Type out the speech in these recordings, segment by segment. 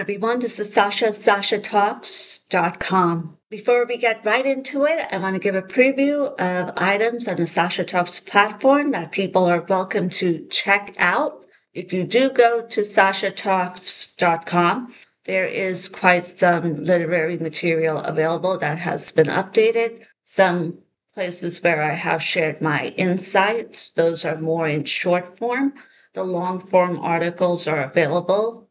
everyone. This is Sasha, SashaTalks.com. Before we get right into it, I want to give a preview of items on the Sasha Talks platform that people are welcome to check out. If you do go to SashaTalks.com, there is quite some literary material available that has been updated. Some places where I have shared my insights, those are more in short form. The long form articles are available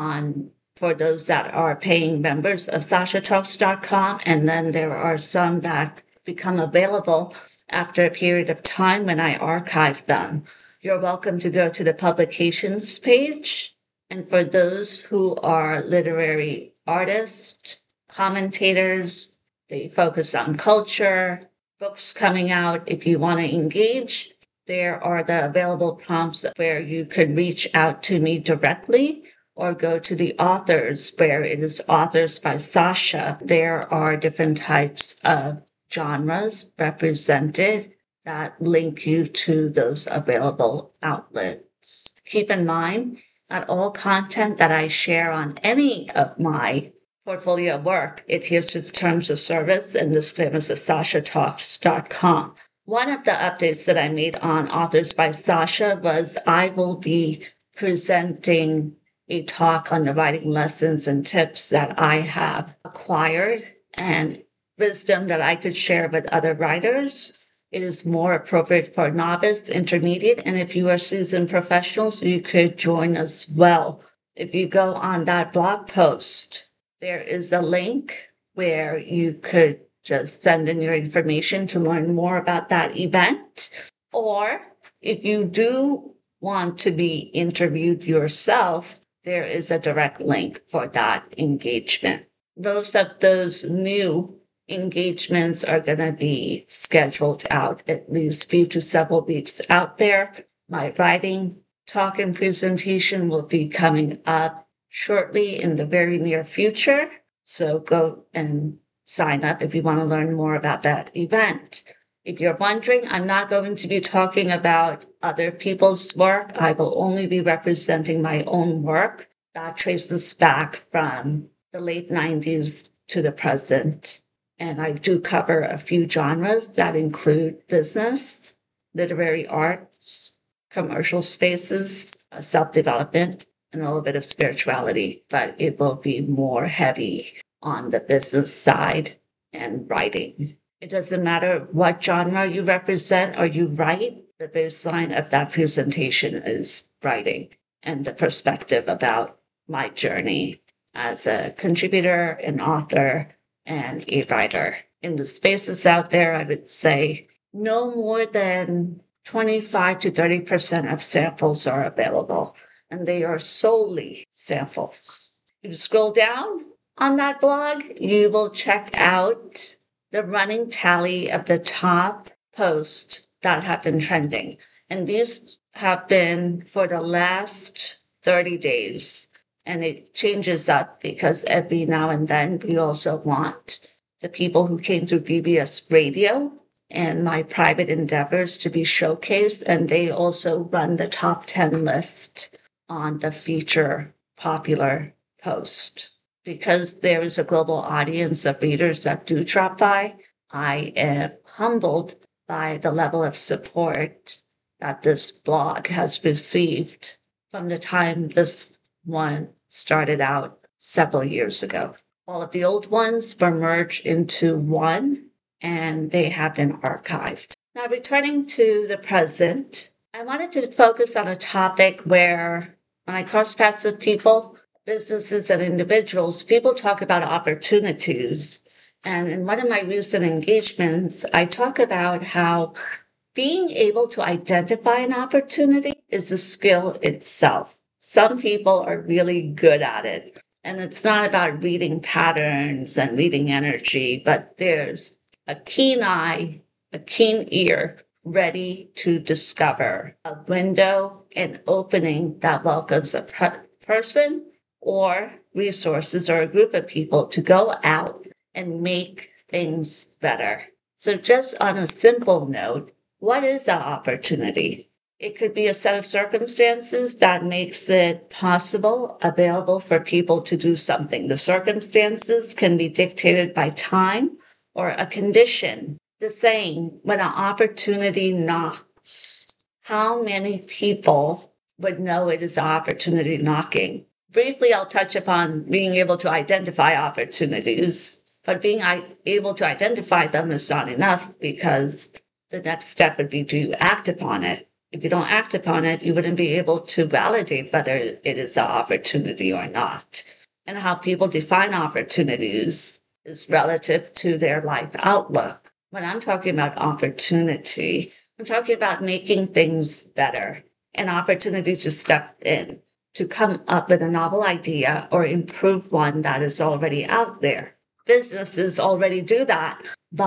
for those that are paying members of SashaTalks.com, and then there are some that become available after a period of time when I archive them. You're welcome to go to the publications page, and for those who are literary artists, commentators, they focus on culture, books coming out. If you want to engage, there are the available prompts where you could reach out to me directly or go to the authors where it is Authors by Sasha. There are different types of genres represented that link you to those available outlets. Keep in mind that all content that I share on any of my portfolio work adheres to the terms of service and disclaimers of SashaTalks.com. One of the updates that I made on Authors by Sasha was I will be presenting a talk on the writing lessons and tips that I have acquired and wisdom that I could share with other writers. It is more appropriate for novice, intermediate, and if you are seasoned professionals, you could join as well. If you go on that blog post, there is a link where you could just send in your information to learn more about that event. Or if you do want to be interviewed yourself, there is a direct link for that engagement. Most of those new engagements are going to be scheduled out at least few to several weeks out there. My writing talk and presentation will be coming up shortly in the very near future. So go and sign up if you want to learn more about that event. If you're wondering, I'm not going to be talking about other people's work. I will only be representing my own work. That traces back from the late 90s to the present. And I do cover a few genres that include business, literary arts, commercial spaces, self-development, and a little bit of spirituality. But it will be more heavy on the business side and writing. It doesn't matter what genre you represent or you write, the baseline of that presentation is writing and the perspective about my journey as a contributor, an author, and a writer. In the spaces out there, I would say no more than 25 to 30% of samples are available, and they are solely samples. If you scroll down on that blog, you will check out the running tally of the top posts that have been trending. And these have been for the last 30 days. And it changes up because every now and then we also want the people who came through BBS Radio and my private endeavors to be showcased. And they also run the top 10 list on the feature popular post. Because there is a global audience of readers that do drop by, I am humbled by the level of support that this blog has received from the time this one started out several years ago. All of the old ones were merged into one, and they have been archived. Now, returning to the present, I wanted to focus on a topic where when I cross paths with people, businesses and individuals, people talk about opportunities. And in one of my recent engagements, I talk about how being able to identify an opportunity is a skill itself. Some people are really good at it. And it's not about reading patterns and reading energy, but there's a keen eye, a keen ear, ready to discover a window, an opening that welcomes a person or resources or a group of people to go out and make things better. So just on a simple note, what is an opportunity? It could be a set of circumstances that makes it possible, available for people to do something. The circumstances can be dictated by time or a condition. The saying, when an opportunity knocks, how many people would know it is the opportunity knocking? Briefly, I'll touch upon being able to identify opportunities, but being able to identify them is not enough because the next step would be to act upon it. If you don't act upon it, you wouldn't be able to validate whether it is an opportunity or not. And how people define opportunities is relative to their life outlook. When I'm talking about opportunity, I'm talking about making things better, an opportunity to step in, to come up with a novel idea or improve one that is already out there. Businesses already do that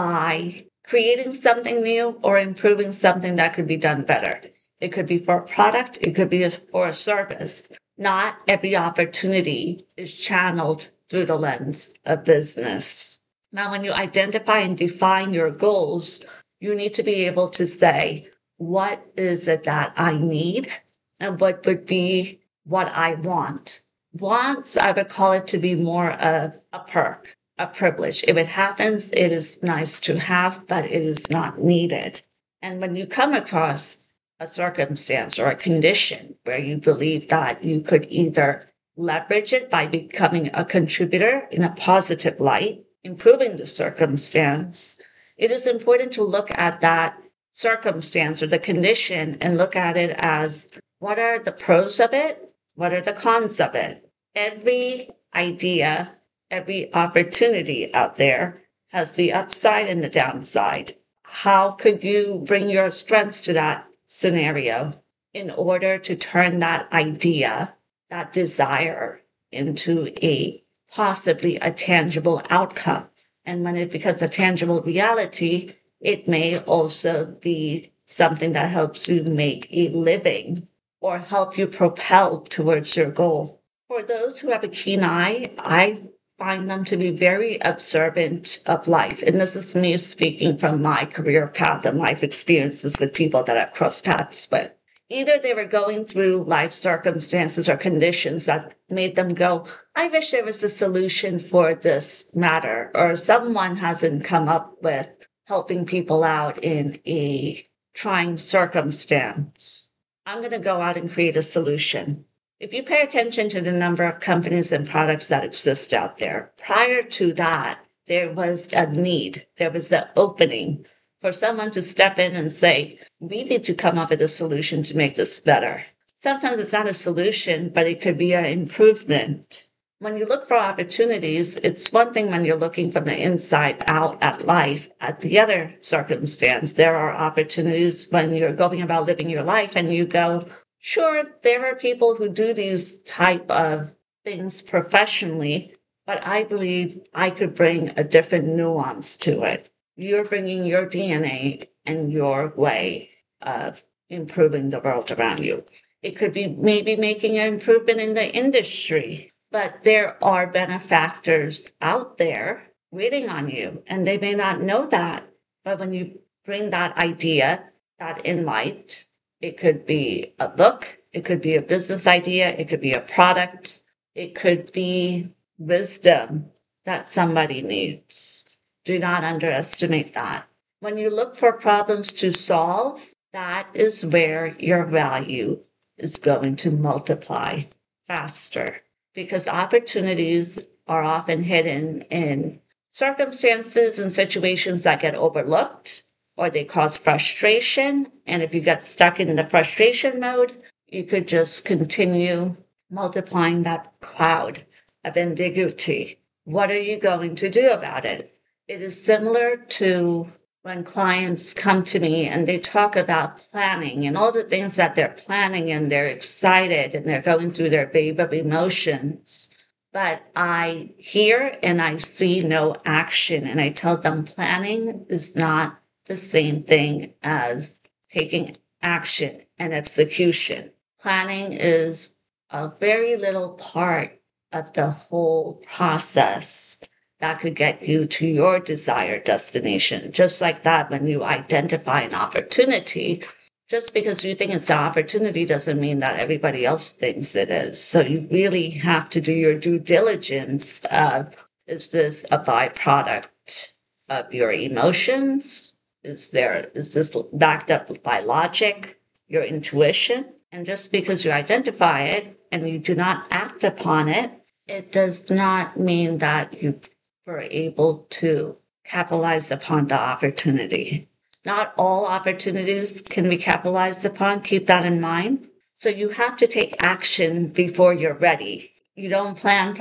by creating something new or improving something that could be done better. It could be for a product, it could be for a service. Not every opportunity is channeled through the lens of business. Now, when you identify and define your goals, you need to be able to say, what is it that I need? And what would be what I want? Wants, I would call it to be more of a perk, a privilege. If it happens, it is nice to have, but it is not needed. And when you come across a circumstance or a condition where you believe that you could either leverage it by becoming a contributor in a positive light, improving the circumstance, it is important to look at that circumstance or the condition and look at it as, what are the pros of it? What are the cons of it? Every idea, every opportunity out there has the upside and the downside. How could you bring your strengths to that scenario in order to turn that idea, that desire, into a possibly a tangible outcome? And when it becomes a tangible reality, it may also be something that helps you make a living or help you propel towards your goal. For those who have a keen eye, I find them to be very observant of life. And this is me speaking from my career path and life experiences with people that I've crossed paths with. Either they were going through life circumstances or conditions that made them go, I wish there was a solution for this matter, or someone hasn't come up with helping people out in a trying circumstance. I'm going to go out and create a solution. If you pay attention to the number of companies and products that exist out there, prior to that, there was a need, there was the opening for someone to step in and say, we need to come up with a solution to make this better. Sometimes it's not a solution, but it could be an improvement. When you look for opportunities, it's one thing when you're looking from the inside out at life. At the other circumstance, there are opportunities when you're going about living your life and you go, sure, there are people who do these type of things professionally, but I believe I could bring a different nuance to it. You're bringing your DNA and your way of improving the world around you. It could be maybe making an improvement in the industry, but there are benefactors out there waiting on you, and they may not know that. But when you bring that idea, that invite, it could be a book, it could be a business idea, it could be a product, it could be wisdom that somebody needs. Do not underestimate that. When you look for problems to solve, that is where your value is going to multiply faster, because opportunities are often hidden in circumstances and situations that get overlooked, or they cause frustration. And if you get stuck in the frustration mode, you could just continue multiplying that cloud of ambiguity. What are you going to do about it? It is similar to when clients come to me and they talk about planning and all the things that they're planning, and they're excited and they're going through their wave of emotions. But I hear and I see no action, and I tell them planning is not the same thing as taking action and execution. Planning is a very little part of the whole process that could get you to your desired destination. Just like that, when you identify an opportunity, just because you think it's an opportunity doesn't mean that everybody else thinks it is. So you really have to do your due diligence of, is this a byproduct of your emotions? Is this backed up by logic, your intuition? And just because you identify it and you do not act upon it, it does not mean that you were able to capitalize upon the opportunity. Not all opportunities can be capitalized upon. Keep that in mind. So you have to take action before you're ready. You don't plan,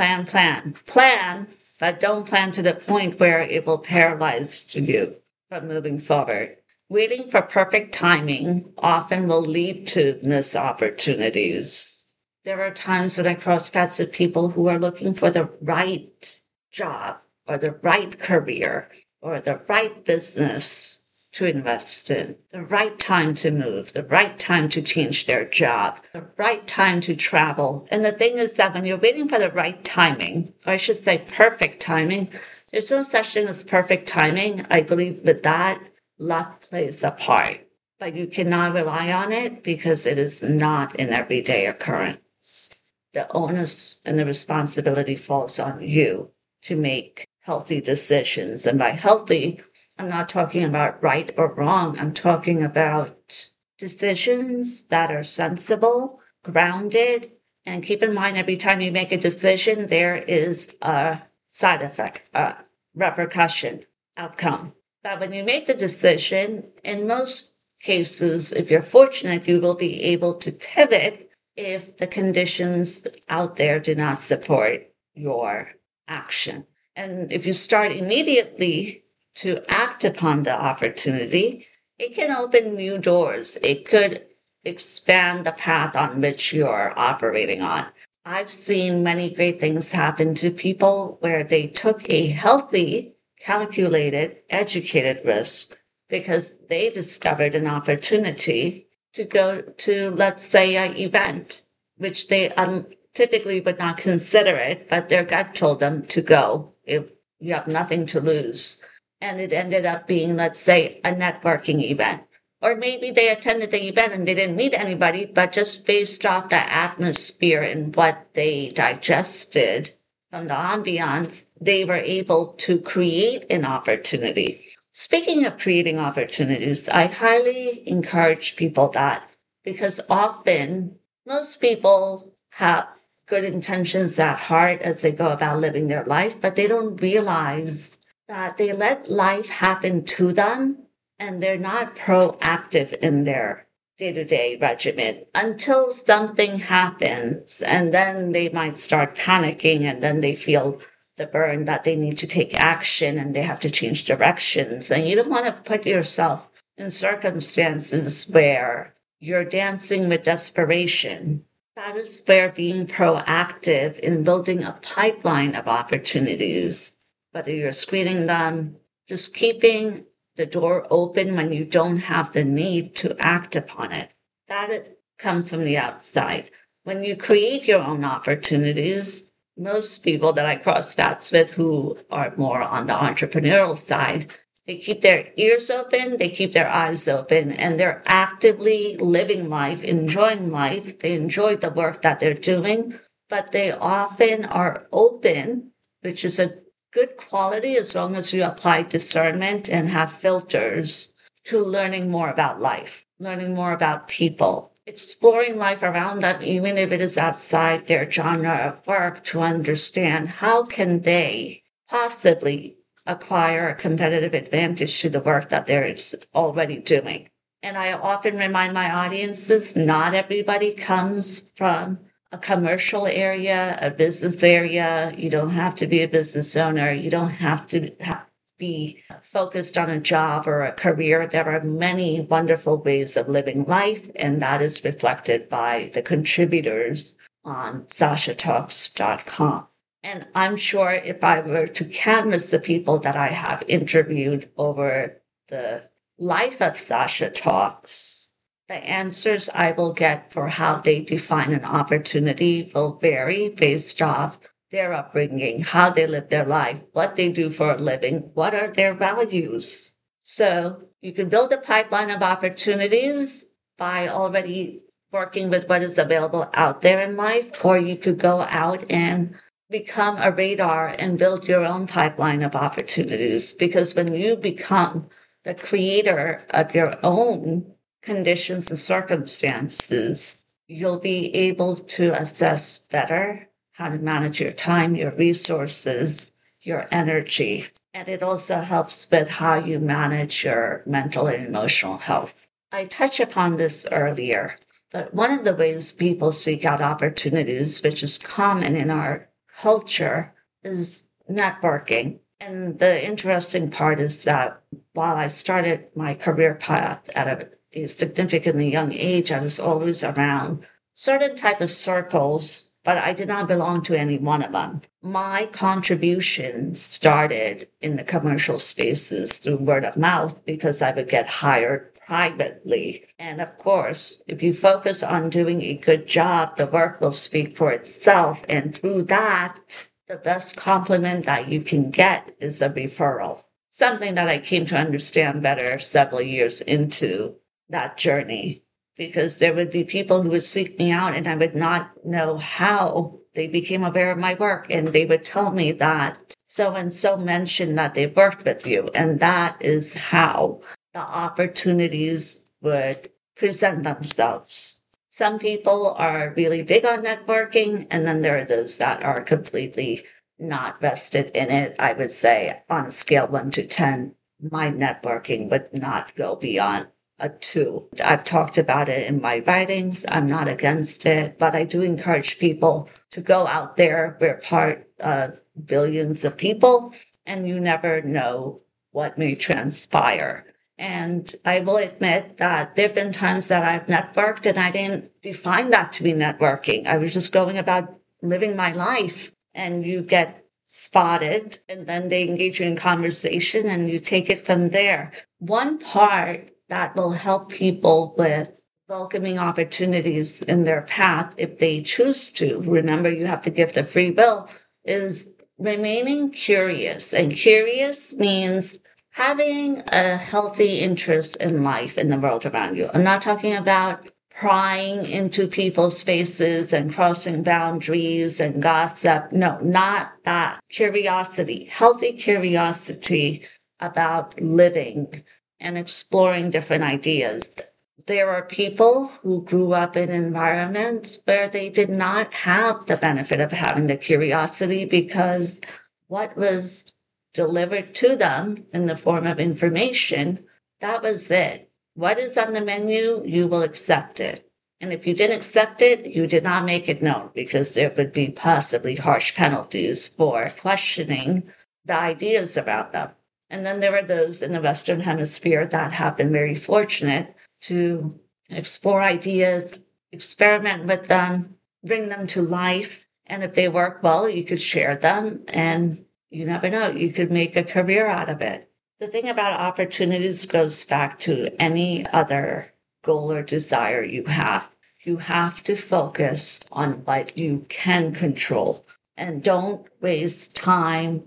but don't plan to the point where it will paralyze you from moving forward. Waiting for perfect timing often will lead to missed opportunities. There are times when I cross paths with people who are looking for the right job or the right career or the right business to invest in, the right time to move, the right time to change their job, the right time to travel. And the thing is that when you're waiting for the right timing, or I should say perfect timing, there's no such thing as perfect timing. I believe with that, luck plays a part, but you cannot rely on it because it is not an everyday occurrence. The onus and the responsibility falls on you to make healthy decisions. And by healthy, I'm not talking about right or wrong. I'm talking about decisions that are sensible, grounded, and keep in mind every time you make a decision, there is a side effect, a repercussion, outcome. But when you make the decision, in most cases, if you're fortunate, you will be able to pivot if the conditions out there do not support your action. And if you start immediately to act upon the opportunity, it can open new doors. It could expand the path on which you're operating on. I've seen many great things happen to people where they took a healthy, calculated, educated risk because they discovered an opportunity to go to, let's say, an event, which they typically would not consider it, but their gut told them to go if you have nothing to lose. And it ended up being, let's say, a networking event. Or maybe they attended the event and they didn't meet anybody, but just based off the atmosphere and what they digested from the ambiance, they were able to create an opportunity. Speaking of creating opportunities, I highly encourage people that, because often most people have good intentions at heart as they go about living their life, but they don't realize that they let life happen to them and they're not proactive in their day-to-day regimen until something happens, and then they might start panicking, and then they feel the burn that they need to take action and they have to change directions. And you don't want to put yourself in circumstances where you're dancing with desperation. That is where being proactive in building a pipeline of opportunities, whether you're screening them, just keeping the door open when you don't have the need to act upon it. That comes from the outside. When you create your own opportunities, most people that I cross paths with who are more on the entrepreneurial side, they keep their ears open, they keep their eyes open, and they're actively living life, enjoying life. They enjoy the work that they're doing, but they often are open, which is a good quality as long as you apply discernment and have filters to learning more about life, learning more about people, exploring life around them, even if it is outside their genre of work, to understand how can they possibly acquire a competitive advantage to the work that they're already doing. And I often remind my audiences, not everybody comes from a commercial area, a business area. You don't have to be a business owner. You don't have to be focused on a job or a career. There are many wonderful ways of living life, and that is reflected by the contributors on SashaTalks.com. And I'm sure if I were to canvass the people that I have interviewed over the life of Sasha Talks, the answers I will get for how they define an opportunity will vary based off their upbringing, how they live their life, what they do for a living, what are their values. So you can build a pipeline of opportunities, by already working with what is available out there in life, or you could go out and become a radar and build your own pipeline of opportunities. Because when you become the creator of your own conditions and circumstances, you'll be able to assess better how to manage your time, your resources, your energy. And it also helps with how you manage your mental and emotional health. I touched upon this earlier, but one of the ways people seek out opportunities, which is common in our culture, is networking. And the interesting part is that while I started my career path at a significantly young age, I was always around certain type of circles, but I did not belong to any one of them. My contribution started in the commercial spaces through word of mouth because I would get hired privately. And of course, if you focus on doing a good job, the work will speak for itself. And through that, the best compliment that you can get is a referral. Something that I came to understand better several years into that journey, because there would be people who would seek me out and I would not know how they became aware of my work. And they would tell me that so and so mentioned that they worked with you. And that is how the opportunities would present themselves. Some people are really big on networking, and then there are those that are completely not vested in it. I would say on a scale 1 to 10, my networking would not go beyond a 2. I've talked about it in my writings. I'm not against it, but I do encourage people to go out there. We're part of billions of people, and you never know what may transpire. And I will admit that there have been times that I've networked and I didn't define that to be networking. I was just going about living my life, and you get spotted and then they engage you in conversation and you take it from there. One part that will help people with welcoming opportunities in their path, if they choose to, remember you have the gift of free will, is remaining curious. And curious means having a healthy interest in life in the world around you. I'm not talking about prying into people's faces and crossing boundaries and gossip. No, not that. Curiosity, healthy curiosity about living and exploring different ideas. There are people who grew up in environments where they did not have the benefit of having the curiosity because what was delivered to them in the form of information, that was it. What is on the menu, you will accept it. And if you didn't accept it, you did not make it known because there would be possibly harsh penalties for questioning the ideas about them. And then there are those in the Western Hemisphere that have been very fortunate to explore ideas, experiment with them, bring them to life. And if they work well, you could share them, and you never know, you could make a career out of it. The thing about opportunities goes back to any other goal or desire you have. You have to focus on what you can control and don't waste time,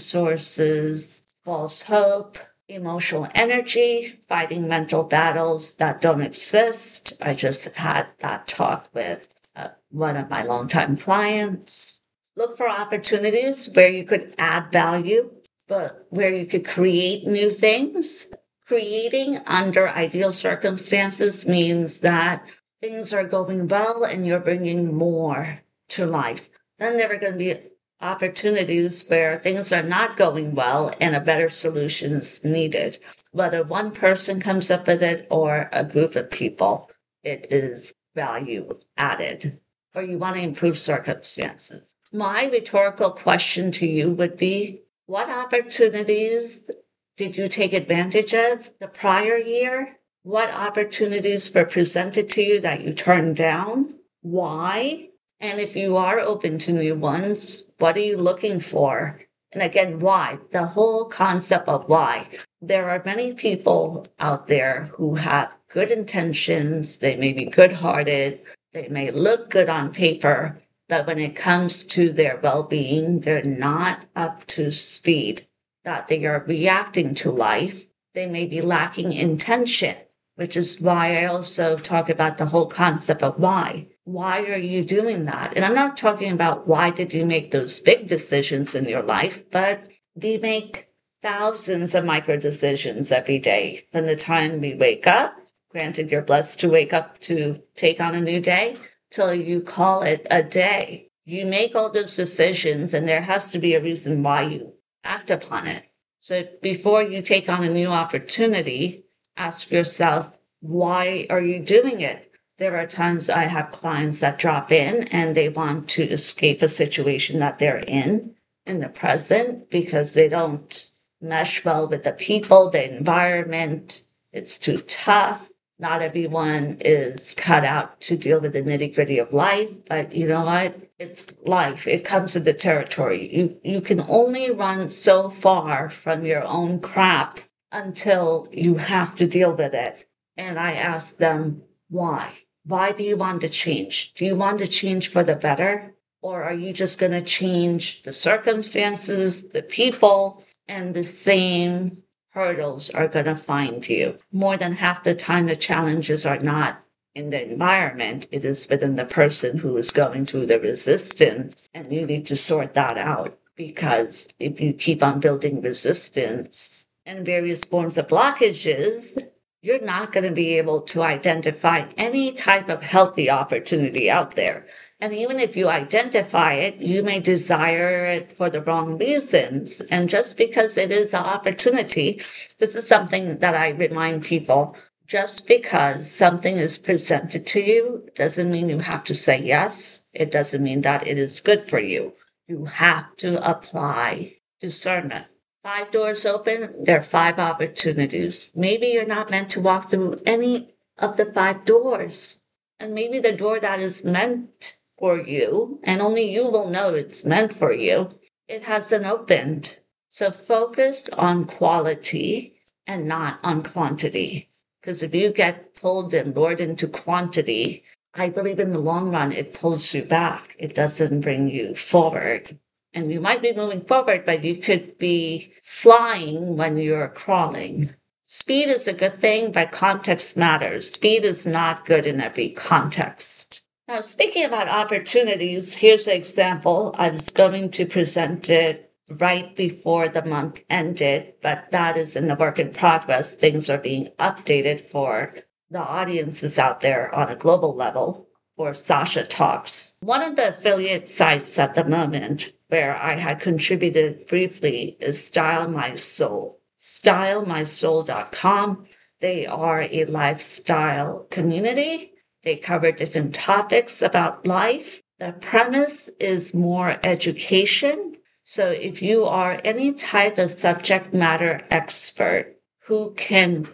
resources, false hope, emotional energy, fighting mental battles that don't exist. I just had that talk with one of my longtime clients. Look for opportunities where you could add value, but where you could create new things. Creating under ideal circumstances means that things are going well and you're bringing more to life. Then there are going to be opportunities where things are not going well and a better solution is needed. Whether one person comes up with it or a group of people, it is value added, or you want to improve circumstances. My rhetorical question to you would be, what opportunities did you take advantage of the prior year? What opportunities were presented to you that you turned down? Why? And if you are open to new ones, what are you looking for? And again, why? The whole concept of why. There are many people out there who have good intentions. They may be good-hearted. They may look good on paper, but when it comes to their well-being, they're not up to speed, that they are reacting to life. They may be lacking intention. which is why I also talk about the whole concept of why. Why are you doing that? And I'm not talking about why did you make those big decisions in your life, but we make thousands of micro decisions every day from the time we wake up. Granted, you're blessed to wake up to take on a new day till you call it a day. You make all those decisions, and there has to be a reason why you act upon it. So before you take on a new opportunity, ask yourself, why are you doing it? There are times I have clients that drop in and they want to escape a situation that they're in the present because they don't mesh well with the people, the environment. It's too tough. Not everyone is cut out to deal with the nitty gritty of life, but you know what? It's life. It comes with the territory. You can only run so far from your own crap until you have to deal with it. And I ask them, why? Why do you want to change? Do you want to change for the better? Or are you just going to change the circumstances, the people, and the same hurdles are going to find you? More than half the time, the challenges are not in the environment. It is within the person who is going through the resistance. And you need to sort that out, because if you keep on building resistance and various forms of blockages, you're not going to be able to identify any type of healthy opportunity out there. And even if you identify it, you may desire it for the wrong reasons. And just because it is an opportunity, this is something that I remind people. Just because something is presented to you doesn't mean you have to say yes. It doesn't mean that it is good for you. You have to apply discernment. 5 doors open, there are 5 opportunities. Maybe you're not meant to walk through any of the 5 doors. And maybe the door that is meant for you, and only you will know it's meant for you, it hasn't opened. So focus on quality and not on quantity. Because if you get pulled and lured into quantity, I believe in the long run, it pulls you back. It doesn't bring you forward. And you might be moving forward, but you could be flying when you're crawling. Speed is a good thing, but context matters. Speed is not good in every context. Now, speaking about opportunities, here's an example. I was going to present it right before the month ended, but that is in the work in progress. Things are being updated for the audiences out there on a global level for Sasha Talks. One of the affiliate sites at the moment where I had contributed briefly is Style My Soul. StyleMySoul.com. They are a lifestyle community. They cover different topics about life. The premise is more education. So if you are any type of subject matter expert who can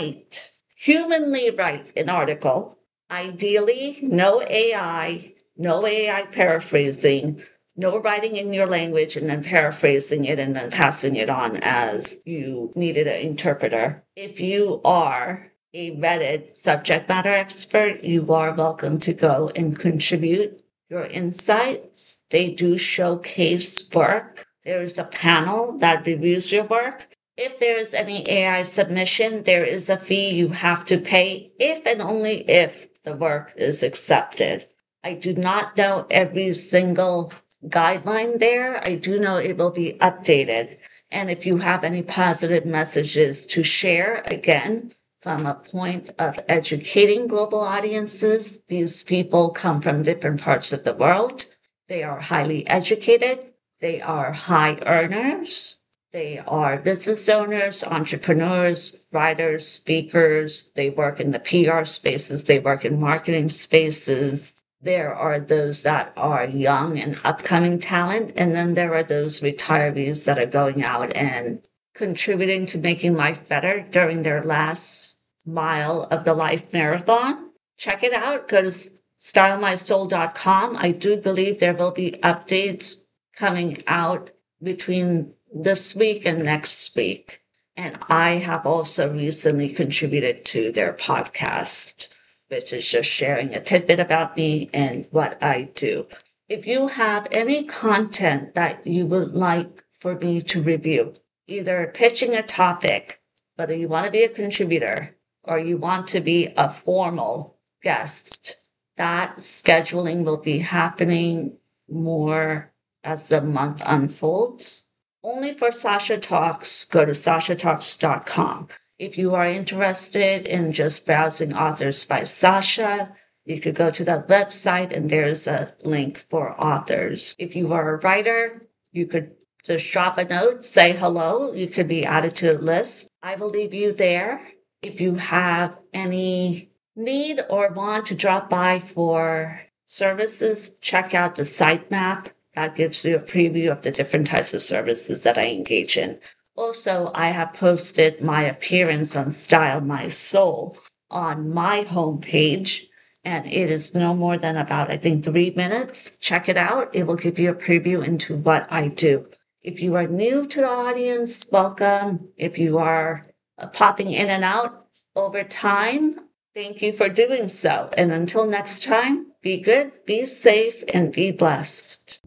humanly write an article, ideally no AI paraphrasing, no writing in your language and then paraphrasing it and then passing it on as you needed an interpreter. If you are a vetted subject matter expert, you are welcome to go and contribute your insights. They do showcase work. There is a panel that reviews your work. If there is any AI submission, there is a fee you have to pay if and only if the work is accepted. I do not know every single guideline there. I do know it will be updated. And if you have any positive messages to share, again, from a point of educating global audiences, these people come from different parts of the world. They are highly educated. They are high earners. They are business owners, entrepreneurs, writers, speakers. They work in the PR spaces. They work in marketing spaces. There are those that are young and upcoming talent, and then there are those retirees that are going out and contributing to making life better during their last mile of the life marathon. Check it out. Go to stylemysoul.com. I do believe there will be updates coming out between this week and next week. And I have also recently contributed to their podcast, which is just sharing a tidbit about me and what I do. If you have any content that you would like for me to review, either pitching a topic, whether you want to be a contributor, or you want to be a formal guest, that scheduling will be happening more as the month unfolds. Only for Sasha Talks, go to sashatalks.com. If you are interested in just browsing authors by Sasha, you could go to that website and there's a link for authors. If you are a writer, you could just drop a note, say hello. You could be added to the list. I will leave you there. If you have any need or want to drop by for services, check out the sitemap. That gives you a preview of the different types of services that I engage in. Also, I have posted my appearance on Style My Soul on my homepage, and it is no more than about, I think, 3 minutes. Check it out. It will give you a preview into what I do. If you are new to the audience, welcome. If you are popping in and out over time, thank you for doing so. And until next time, be good, be safe, and be blessed.